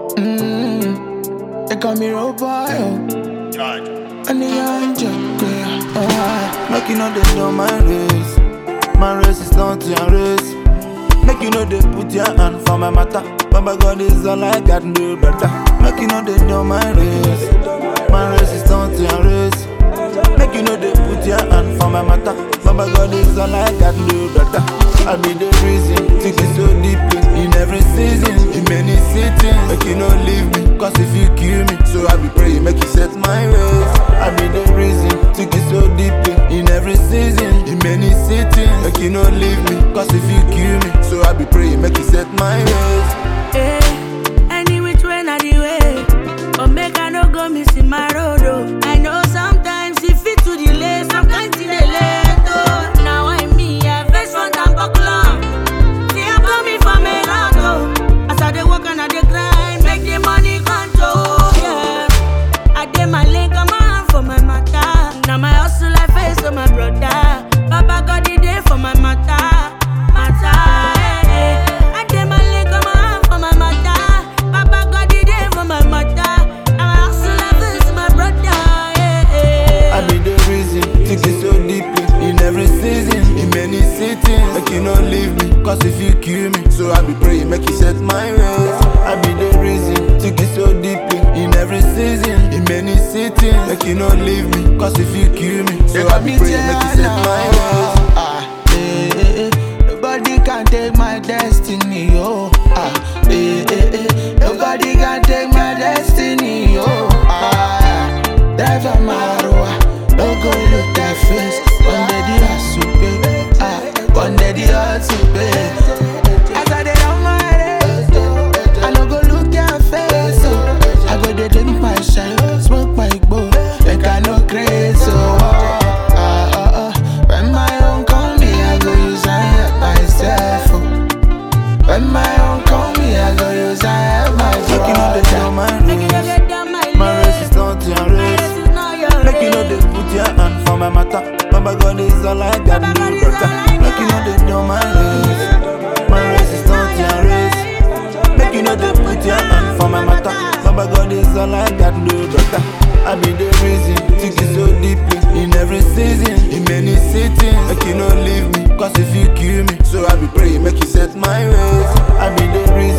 They call me road boy, and the young joker. Make you know they know my race. My race is not your race. Make you know they put your hand for my matter. Baba God is all I got, no better. Make you know they know my race. My race is not your race. Make you know they put your hand for my matter. Baba God is all I got, no better. I be the reason, think it so deeply. In every season, in many cities. Make you know leave me, cause if you kill me, so I be praying, make you set my ways. I be the reason, think it so deeply. In every season, in many cities. Make you know leave me, cause if you kill me, so I be praying, make you set my ways. Any which way na the way, but make I no go missing my road. Oh. I know sometimes if it to delay, sometimes it late. Oh. Now I me, I face front and buckle on. See I'm coming from a lot. Oh. As I dey work and I dey grind, make the money control. Yeah, I dey my link, I'm on for my matter. Now my hustle I face to my brother. Baba God the day for my matter. Make you not leave me, cause if you kill me, so I be praying, make you set my ways. I be the reason, think it so deeply. In every season, in many cities. Make you not leave me, cause if you kill me, so I be praying, make you set my ways. Nobody can take my destiny, oh. Nobody can take my destiny, oh. Drive a Maroa, don't go look that face. One day the hustle pay, one day the hustle pay. As I dey on my race, I no go look your face, oh. I go dey drink my shine, smoke my bowl, like I no crazy, oh. When my own call me, I go use I help myself, oh. When my own call me, I go use I help myself. Make you know they know my race. My race is not your race. Make you know they put your hand for my matter. Baba God is all I got, no brother. Make you know they know my race. My race is not your race. Make you know they put your hand for my matter. Baba God is all I got, no brother. I be the reason, think it so deeply. In every season, in many cities. Make you know leave me, cause if you kill me, so I be praying, make you set my ways. I be the reason.